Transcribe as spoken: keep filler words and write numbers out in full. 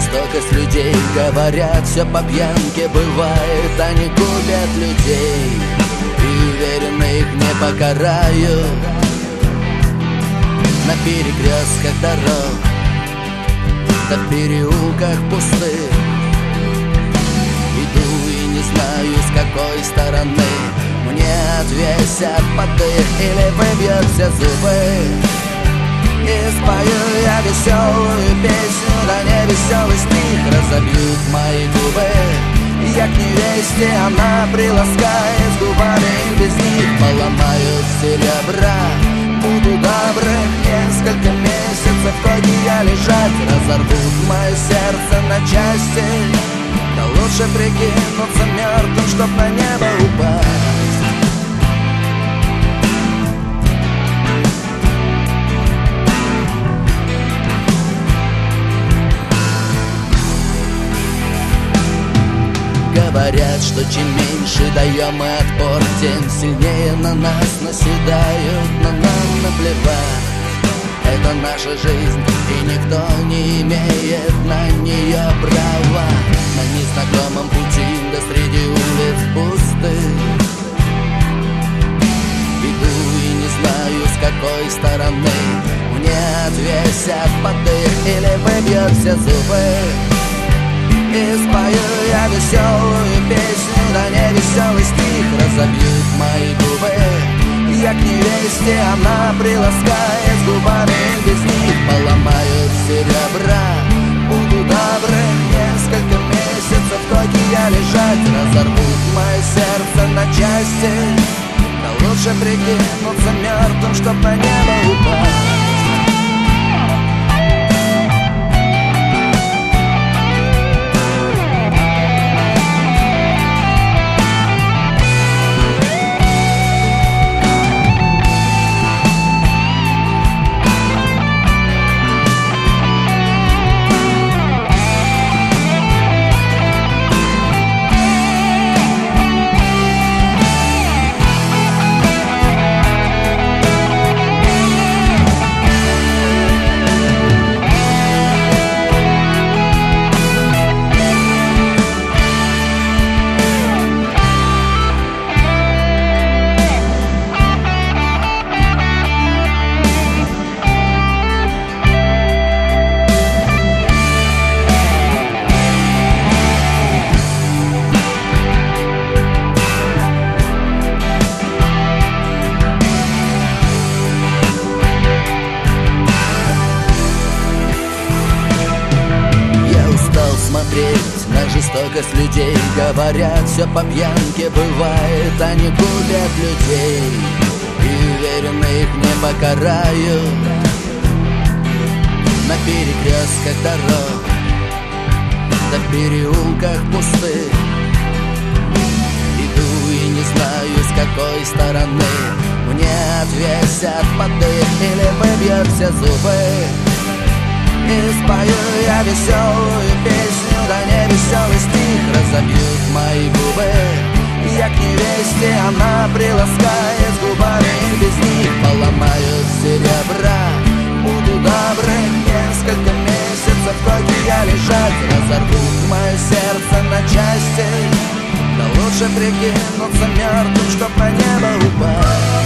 жестокость людей. Говорят, все по пьянке бывает, они губят людей и уверены, их не покарают. На перекрестках дорог, да в переулках пустых иду и не знаю, с какой стороны мне отвесят подых или выбьют все зубы. И спою я веселую песню, да не веселый стих разобьют мои губы. Я к невесте, она приласкает губами, без них поломаю серебра. Буду добрых несколько месяцев, коги я лежать, разорвут мое сердце на части. Да лучше прикинуться мертвым, чтоб на небо упасть. Говорят, что чем меньше даем мы отпор, тем сильнее на нас наседают, но нам наплевать. Это наша жизнь, и никто не имеет на нее права. На незнакомом пути, да среди улиц пустых иду и не знаю, с какой стороны мне отвесят подых или выбьют все зубы. И спою я веселую песню, да не веселый стих разобьют мои губы. Я к невесте, она приласкает губами, без них поломают серебра. Буду добрым несколько месяцев, коги я лежать, разорвут мое сердце на части. Да лучше прикинуться мертвым, чтоб на небо упасть. Смотреть на жестокость людей. Говорят, все по пьянке бывает, они губят людей и уверены, их не покарают. На перекрестках дорог, да в переулках пустых иду и не знаю, с какой стороны мне отвесят подых или выбьют все зубы. И спою я веселую песню, да не веселый стих разобьют мои губы. Я к невесте, она приласкает губами, без них поломают серебра. Буду добрым несколько месяцев, коги я лежать, разорвут мое сердце на части. Да лучше прикинуться мертвым, чтоб на небо упасть.